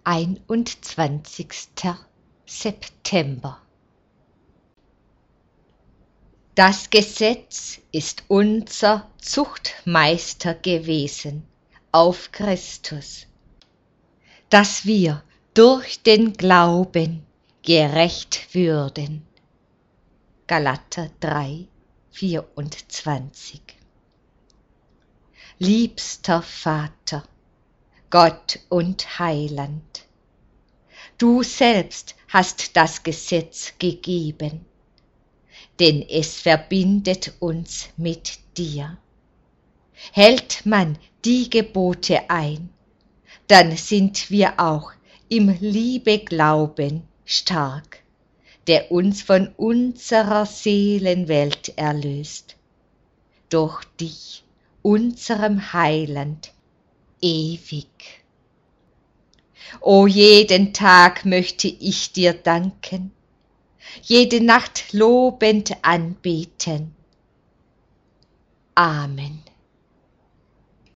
21. September. Das Gesetz ist unser Zuchtmeister gewesen auf Christus, dass wir durch den Glauben gerecht würden. Galater 3, 24. Liebster Vater, Gott und Heiland, du selbst hast das Gesetz gegeben, denn es verbindet uns mit dir. Hält man die Gebote ein, dann sind wir auch im Liebeglauben stark, der uns von unserer Seelenwelt erlöst, durch dich, unserem Heiland, ewig. O jeden Tag möchte ich dir danken, jede Nacht lobend anbeten. Amen.